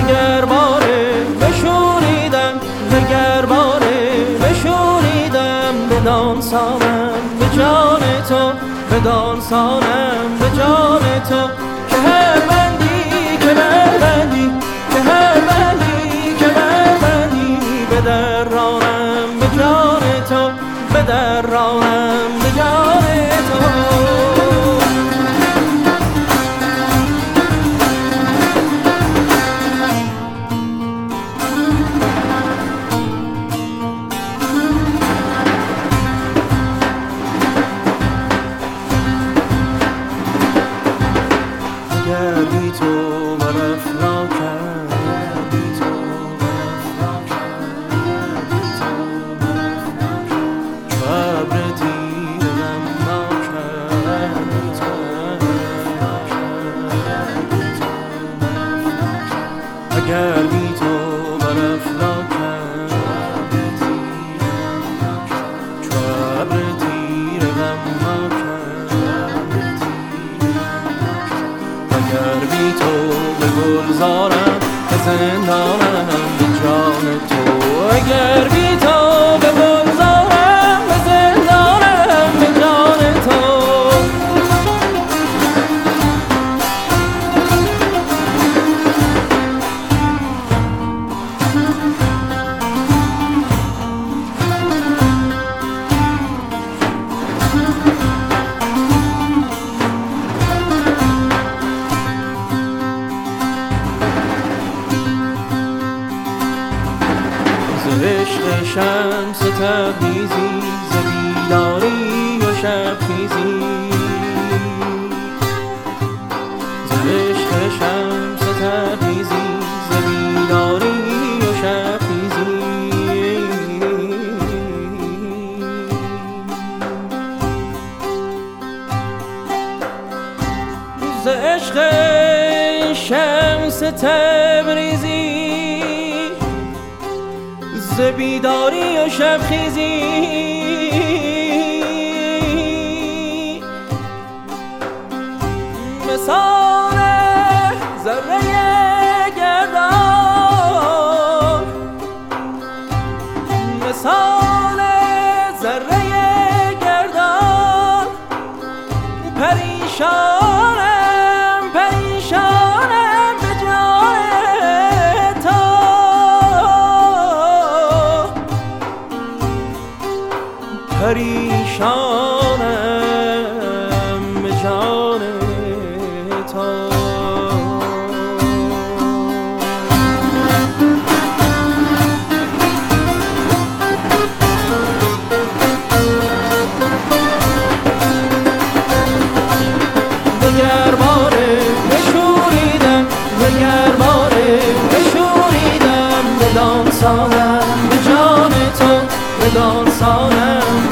اگر باره بشوریدم اگر باره بشوریدم بدان سانم به جان تو بدان سانم به جان تو که هر بندی که هر بندی که هر بندی که هر بندی به در رانم به جان تو به در رانم به جان تو اگر بی تو برف ناکن بی تو برف ناکن بی تو برف ناکن چو ابر تیره غم ناکن بی تو برف ناکن بی تو برف ناکن اگر بی تو برف ناکن چو ابر تیره غم ناکن اگر بی تو به گلزارم به زندانم به جان تو اگر بی تو به گلزارم به زندانم به جان تو عشق شمس تبریزی ز بیداری و شب خیزی ز عشق شمس تبریزی ز بیداری و شب خیزی ز عشق شمس تبریزی ز بیداری و شب خیزی مثال ذره گردان مثال ذره گردان پریشانم پریشانم به جان تو پریشانم به جان تو دگر باره بشوریدم دگر باره بشوریدم بدان سانم به جان تو بدان سانم